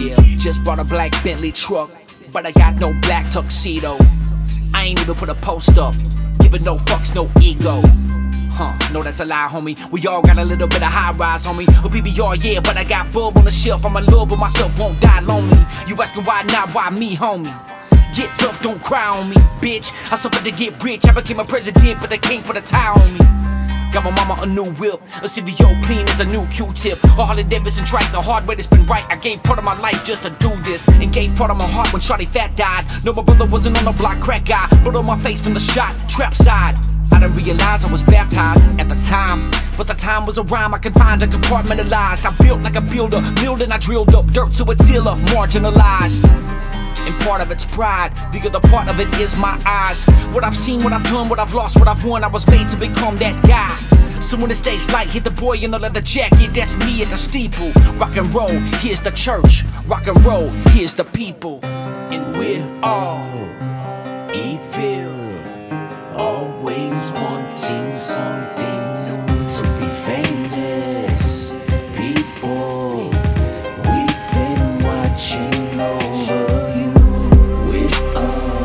Yeah, just bought a black Bentley truck, but I got no black tuxedo. I ain't even put a post up, giving no fucks, no ego. No, that's a lie, homie. We all got a little bit of high rise, homie. A BBR, yeah, but I got bub on the shelf. I'm in love with myself, won't die lonely. You asking why not, why me, homie? Get tough, don't cry on me, bitch. I suffered to get rich, I became a president, but they can't put a tie on me. Got my mama a new whip, a CVO clean as a new Q-tip. A Harley Davidson track, the hard way that's been right. I gave part of my life just to do this, and gave part of my heart when Shawty Fat died. No, my brother wasn't on the block, crack guy. Blood on my face from the shot, trap side. I didn't realize I was baptized at the time, but the time was a rhyme I confined and compartmentalized. I built like a builder, building I drilled up dirt to a tiller, marginalized. And part of it's pride, the other part of it is my eyes. What I've seen, what I've done, what I've lost, what I've won, I was made to become that guy. So when the stage light hit the boy in the leather jacket, that's me at the steeple. Rock and roll, here's the church. Rock and roll, here's the people. And we're all evil, always wanting something new to be famous. People, we've been watching over you. We're all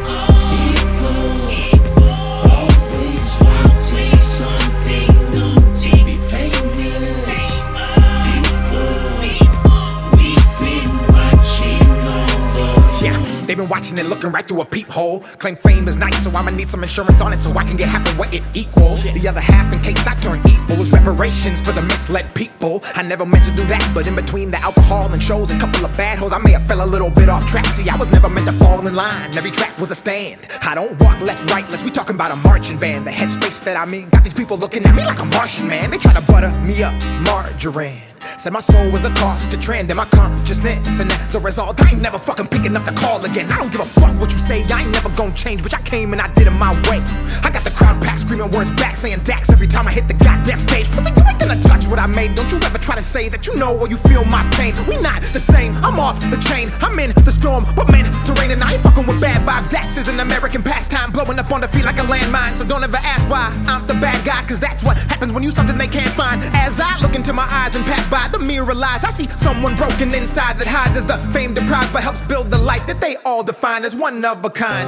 evil, always wanting something new to be famous. People, we've been watching over you. Yeah, they've been watching and looking right through a peephole. Claim fame is nice, so I'ma need some insurance on it so I can get half of what it equals. The other half, in case I turn evil, is reparations for the misled people. I never meant to do that, but in between the alcohol and shows and couple of bad hoes, I may have fell a little bit off track. See, I was never meant to fall in line. Every track was a stand. I don't walk left, right, let's be talking about a marching band. The headspace that I'm in got these people looking at me like a Martian, man. They try to butter me up, margarine. Said my soul was the cause to trend in my consciousness, and as a result, I ain't never fucking picking up the call again. I don't give a fuck what you say, I ain't never gonna change, bitch. I came and I did it my way. I got the crowd packed, screaming words back, saying Dax every time I hit the goddamn stage. Pussy, you ain't gonna touch what I made. Don't you ever try to say that you know or you feel my pain. We not the same, I'm off the chain. I'm in the storm, but man, terrain, and I ain't fucking with bad vibes. Dax is an American pastime, blowing up on the feet like a landmine. So don't ever ask why I'm the bad guy, cause that's what happens when you something they can't find. As I look into my eyes and pass by the mirror lies, I see someone broken inside that hides as the fame deprived, but helps build the life that they all define as one of a kind.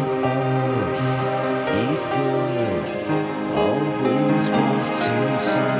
We're all evil, always wanting something.